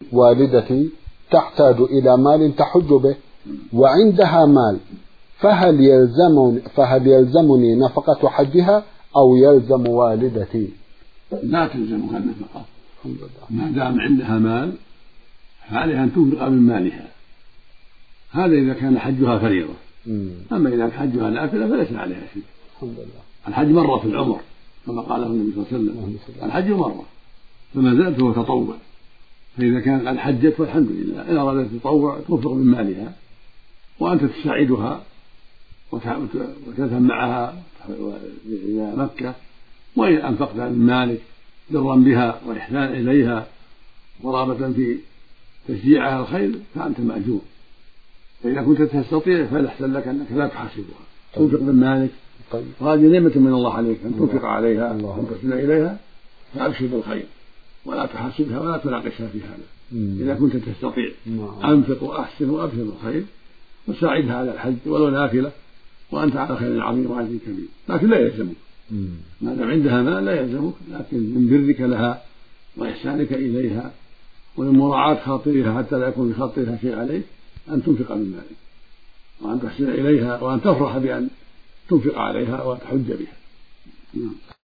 والدتي تحتاج إلى مال تحج به وعندها مال، فهل يلزمني نفقة حجها أو يلزم والدتي؟ لا تلزمها النفقة ما دام عندها مال، فعليها أن تنفق من مالها. هذا إذا كان حجها فريضة. أما إذا كان حجها نافلة فليس عليها شيء. الحج مرة في العمر كما قاله النبي صلى الله عليه وسلم، الحج مرة فما زالت هو تطوع. فإذا كان قد حجت فالحمد لله، إن أرادت تطوع تنفق من مالها وأنت تساعدها وتذهب معها إلى مكة. وإن أنفقت من مالك برا بها وإحسان إليها ورغبة في تشجيعها على الخير فأنت مأجور. فإذا كنت تستطيع فالأحسن لك أنك لا تحاسبها، تنفق من مالك. وهذه نعمة من الله عليك أن تنفق عليها وأن تحسن إليها، فأبشر بالخير ولا تحاسبها ولا تناقشها في هذا. إذا كنت تستطيع أنفق وأحسن وأبشر بالخير وساعدها على الحج ولو نافلة وأنت على خير عظيم وعزيز كبير. لكن لا يلزمك ما دام عندها مال، لا يلزمك، لكن من برك لها وإحسانك إليها ومن مراعاة خاطرها حتى لا يكون لخاطرها شيء عليك أن تنفق من مالك وأن تحسن إليها وأن تفرح بأن تنفق عليها وتحج بها.